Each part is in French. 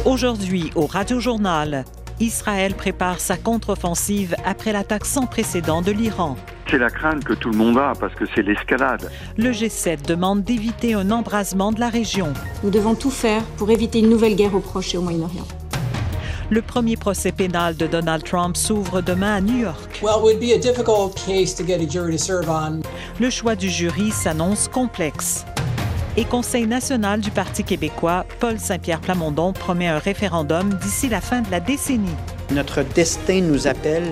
Aujourd'hui, au Radio-Journal, Israël prépare sa contre-offensive après l'attaque sans précédent de l'Iran. C'est la crainte que tout le monde a parce que c'est l'escalade. Le G7 demande d'éviter un embrasement de la région. Nous devons tout faire pour éviter une nouvelle guerre au Proche et au Moyen-Orient. Le premier procès pénal de Donald Trump s'ouvre demain à New York. Le choix du jury s'annonce complexe. Et Conseil national du Parti québécois, Paul Saint-Pierre Plamondon promet un référendum d'ici la fin de la décennie. Notre destin nous appelle.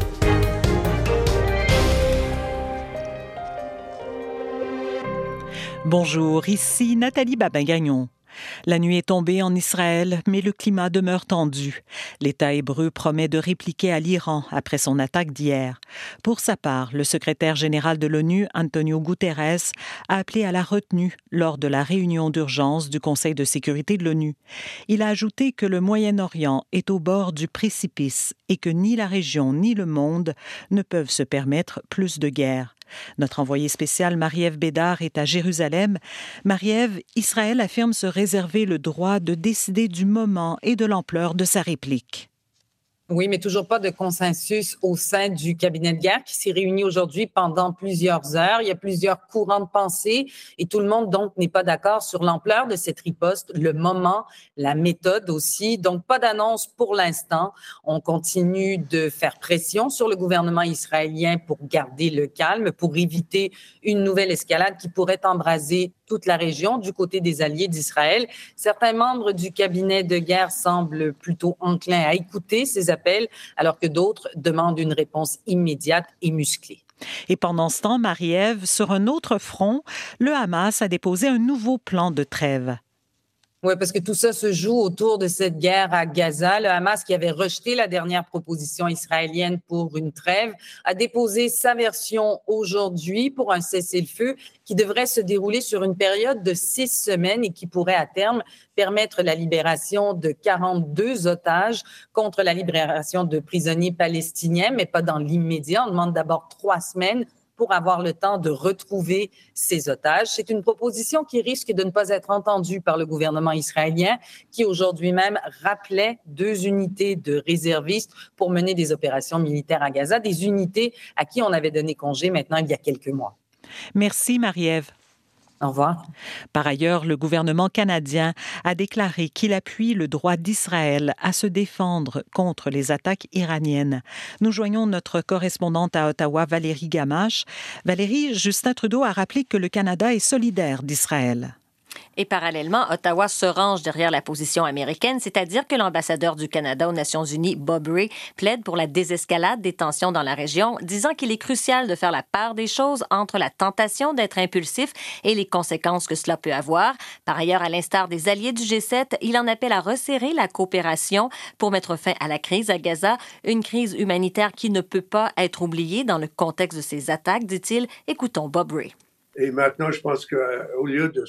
Bonjour, ici Nathalie Babin-Gagnon. La nuit est tombée en Israël, mais le climat demeure tendu. L'État hébreu promet de répliquer à l'Iran après son attaque d'hier. Pour sa part, le secrétaire général de l'ONU, Antonio Guterres, a appelé à la retenue lors de la réunion d'urgence du Conseil de sécurité de l'ONU. Il a ajouté que le Moyen-Orient est au bord du précipice et que ni la région ni le monde ne peuvent se permettre plus de guerre. Notre envoyée spéciale Marie-Ève Bédard est à Jérusalem. Marie-Ève, Israël affirme se réserver le droit de décider du moment et de l'ampleur de sa réplique. Oui, mais toujours pas de consensus au sein du cabinet de guerre qui s'est réuni aujourd'hui pendant plusieurs heures. Il y a plusieurs courants de pensée et tout le monde, donc, n'est pas d'accord sur l'ampleur de cette riposte, le moment, la méthode aussi. Donc, pas d'annonce pour l'instant. On continue de faire pression sur le gouvernement israélien pour garder le calme, pour éviter une nouvelle escalade qui pourrait embraser toute la région du côté des alliés d'Israël. Certains membres du cabinet de guerre semblent plutôt enclins à écouter ces appels, alors que d'autres demandent une réponse immédiate et musclée. Et pendant ce temps, Marie-Ève, sur un autre front, le Hamas a déposé un nouveau plan de trêve. Oui, parce que tout ça se joue autour de cette guerre à Gaza. Le Hamas, qui avait rejeté la dernière proposition israélienne pour une trêve, a déposé sa version aujourd'hui pour un cessez-le-feu qui devrait se dérouler sur une période de 6 semaines et qui pourrait à terme permettre la libération de 42 otages contre la libération de prisonniers palestiniens, mais pas dans l'immédiat. On demande d'abord 3 semaines pour avoir le temps de retrouver ces otages. C'est une proposition qui risque de ne pas être entendue par le gouvernement israélien, qui aujourd'hui même rappelait 2 unités de réservistes pour mener des opérations militaires à Gaza, des unités à qui on avait donné congé maintenant il y a quelques mois. Merci Marie-Ève. Au revoir. Par ailleurs, le gouvernement canadien a déclaré qu'il appuie le droit d'Israël à se défendre contre les attaques iraniennes. Nous joignons notre correspondante à Ottawa, Valérie Gamache. Valérie, Justin Trudeau a rappelé que le Canada est solidaire d'Israël. Et parallèlement, Ottawa se range derrière la position américaine, c'est-à-dire que l'ambassadeur du Canada aux Nations unies, Bob Rae, plaide pour la désescalade des tensions dans la région, disant qu'il est crucial de faire la part des choses entre la tentation d'être impulsif et les conséquences que cela peut avoir. Par ailleurs, à l'instar des alliés du G7, il en appelle à resserrer la coopération pour mettre fin à la crise à Gaza, une crise humanitaire qui ne peut pas être oubliée dans le contexte de ces attaques, dit-il. Écoutons Bob Rae. Et maintenant, je pense qu'au lieu de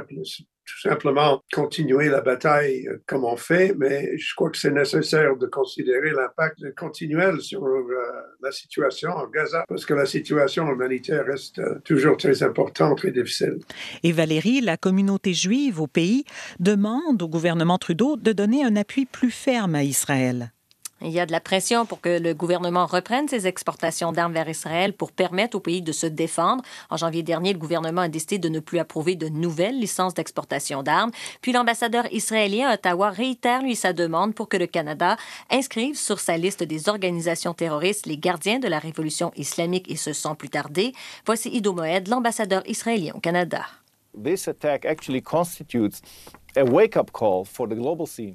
tout simplement continuer la bataille comme on fait, mais je crois que c'est nécessaire de considérer l'impact continuel sur la situation en Gaza, parce que la situation humanitaire reste toujours très importante, très difficile. Et Valérie, la communauté juive au pays demande au gouvernement Trudeau de donner un appui plus ferme à Israël. Il y a de la pression pour que le gouvernement reprenne ses exportations d'armes vers Israël pour permettre au pays de se défendre. En janvier dernier, le gouvernement a décidé de ne plus approuver de nouvelles licences d'exportation d'armes. Puis l'ambassadeur israélien à Ottawa réitère, lui, sa demande pour que le Canada inscrive sur sa liste des organisations terroristes les gardiens de la révolution islamique, et ce sans plus tarder. Voici Ido Moed, l'ambassadeur israélien au Canada. This attack actually constitutes a wake-up call for the global scene.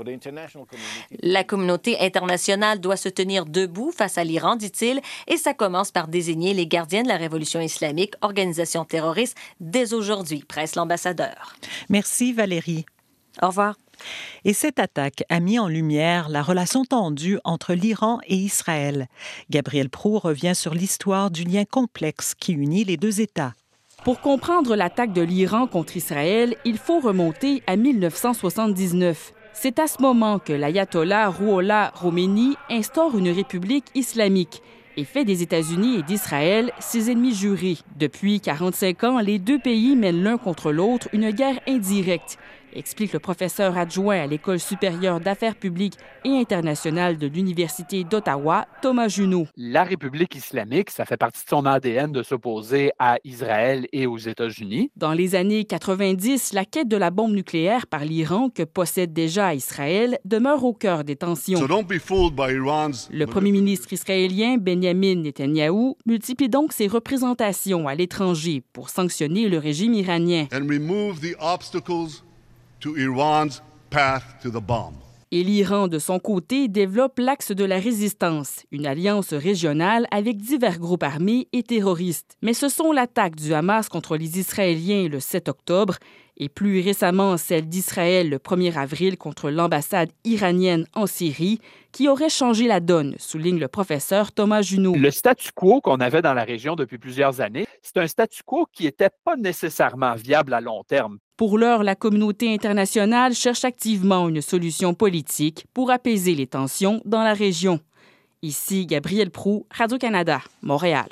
La communauté internationale doit se tenir debout face à l'Iran, dit-il, et ça commence par désigner les gardiens de la révolution islamique, organisation terroriste, dès aujourd'hui, presse l'ambassadeur. Merci Valérie. Au revoir. Et cette attaque a mis en lumière la relation tendue entre l'Iran et Israël. Gabriel Proulx revient sur l'histoire du lien complexe qui unit les deux États. Pour comprendre l'attaque de l'Iran contre Israël, il faut remonter à 1979. C'est à ce moment que l'ayatollah Rouhollah Khomeini instaure une république islamique et fait des États-Unis et d'Israël ses ennemis jurés. Depuis 45 ans, les deux pays mènent l'un contre l'autre une guerre indirecte explique le professeur adjoint à l'École supérieure d'affaires publiques et internationales de l'Université d'Ottawa, Thomas Junot. La République islamique, ça fait partie de son ADN de s'opposer à Israël et aux États-Unis. Dans les années 90, la quête de la bombe nucléaire par l'Iran, que possède déjà Israël, demeure au cœur des tensions. Le premier ministre israélien, Benjamin Netanyahou, multiplie donc ses représentations à l'étranger pour sanctionner le régime iranien. Et l'Iran, de son côté, développe l'Axe de la résistance, une alliance régionale avec divers groupes armés et terroristes. Mais ce sont l'attaque du Hamas contre les Israéliens le 7 octobre et plus récemment celle d'Israël le 1er avril contre l'ambassade iranienne en Syrie qui aurait changé la donne, souligne le professeur Thomas Junot. Le statu quo qu'on avait dans la région depuis plusieurs années, c'est un statu quo qui n'était pas nécessairement viable à long terme. Pour l'heure, la communauté internationale cherche activement une solution politique pour apaiser les tensions dans la région. Ici, Gabrielle Proulx, Radio-Canada, Montréal.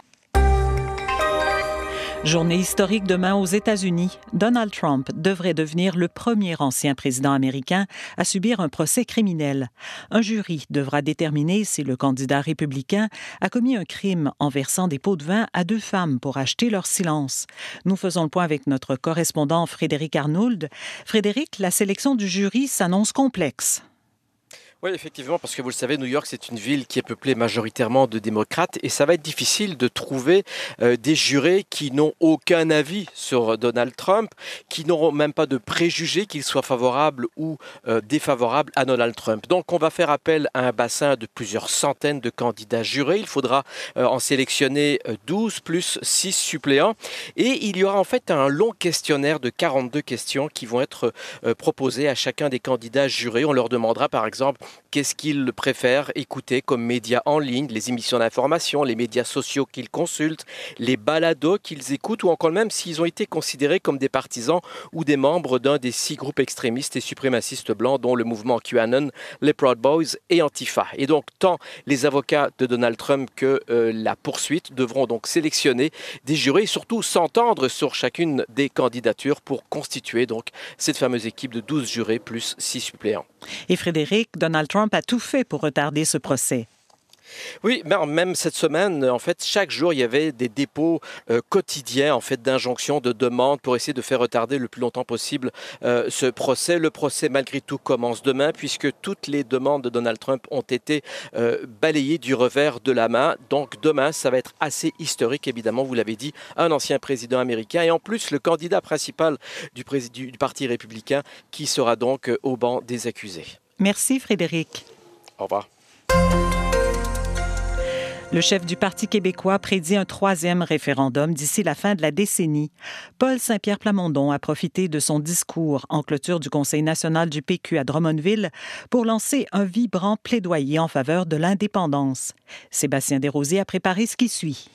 Journée historique demain aux États-Unis. Donald Trump devrait devenir le premier ancien président américain à subir un procès criminel. Un jury devra déterminer si le candidat républicain a commis un crime en versant des pots de vin à 2 femmes pour acheter leur silence. Nous faisons le point avec notre correspondant Frédéric Arnould. Frédéric, la sélection du jury s'annonce complexe. Oui, effectivement, parce que vous le savez, New York, c'est une ville qui est peuplée majoritairement de démocrates et ça va être difficile de trouver des jurés qui n'ont aucun avis sur Donald Trump, qui n'auront même pas de préjugés qu'il soit favorable ou défavorable à Donald Trump. Donc, on va faire appel à un bassin de plusieurs centaines de candidats jurés. Il faudra en sélectionner 12 plus 6 suppléants et il y aura en fait un long questionnaire de 42 questions qui vont être proposées à chacun des candidats jurés. On leur demandera, par exemple, qu'est-ce qu'ils préfèrent écouter comme médias en ligne, les émissions d'information, les médias sociaux qu'ils consultent, les balados qu'ils écoutent ou encore même s'ils ont été considérés comme des partisans ou des membres d'un des 6 groupes extrémistes et suprémacistes blancs dont le mouvement QAnon, les Proud Boys et Antifa. Et donc, tant les avocats de Donald Trump que la poursuite devront donc sélectionner des jurés et surtout s'entendre sur chacune des candidatures pour constituer donc cette fameuse équipe de 12 jurés plus 6 suppléants. Et Frédéric, Donald Trump a tout fait pour retarder ce procès. Oui, même cette semaine, en fait, chaque jour, il y avait des dépôts quotidiens, en fait, d'injonctions, de demandes pour essayer de faire retarder le plus longtemps possible ce procès. Le procès, malgré tout, commence demain puisque toutes les demandes de Donald Trump ont été balayées du revers de la main. Donc, demain, ça va être assez historique, évidemment, vous l'avez dit, un ancien président américain et en plus, le candidat principal du Parti républicain qui sera donc au banc des accusés. Merci, Frédéric. Au revoir. Le chef du Parti québécois prédit un 3e référendum d'ici la fin de la décennie. Paul Saint-Pierre Plamondon a profité de son discours en clôture du Conseil national du PQ à Drummondville pour lancer un vibrant plaidoyer en faveur de l'indépendance. Sébastien Desrosiers a préparé ce qui suit.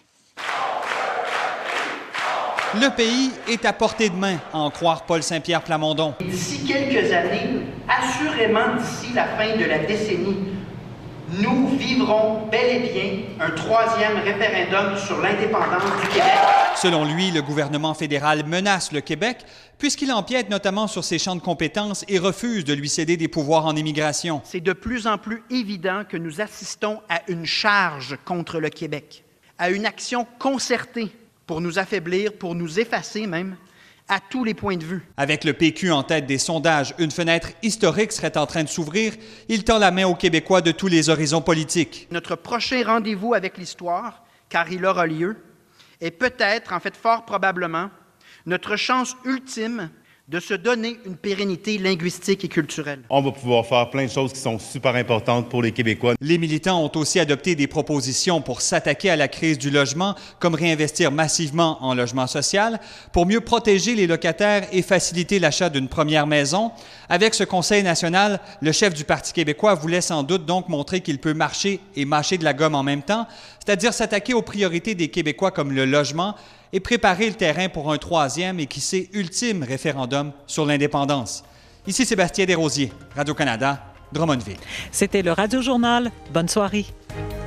Le pays est à portée de main, à en croire Paul Saint-Pierre Plamondon. D'ici quelques années, assurément d'ici la fin de la décennie, nous vivrons bel et bien un 3e référendum sur l'indépendance du Québec. Selon lui, le gouvernement fédéral menace le Québec puisqu'il empiète notamment sur ses champs de compétences et refuse de lui céder des pouvoirs en immigration. C'est de plus en plus évident que nous assistons à une charge contre le Québec, à une action concertée pour nous affaiblir, pour nous effacer même, à tous les points de vue. Avec le PQ en tête des sondages, une fenêtre historique serait en train de s'ouvrir. Il tend la main aux Québécois de tous les horizons politiques. Notre prochain rendez-vous avec l'histoire, car il aura lieu, est peut-être, en fait fort probablement, notre chance ultime de se donner une pérennité linguistique et culturelle. On va pouvoir faire plein de choses qui sont super importantes pour les Québécois. Les militants ont aussi adopté des propositions pour s'attaquer à la crise du logement, comme réinvestir massivement en logement social, pour mieux protéger les locataires et faciliter l'achat d'une première maison. Avec ce Conseil national, le chef du Parti québécois voulait sans doute donc montrer qu'il peut marcher et mâcher de la gomme en même temps, c'est-à-dire s'attaquer aux priorités des Québécois comme le logement, et préparer le terrain pour un 3e et qui sait ultime référendum sur l'indépendance. Ici Sébastien Desrosiers, Radio-Canada, Drummondville. C'était le Radio-Journal. Bonne soirée.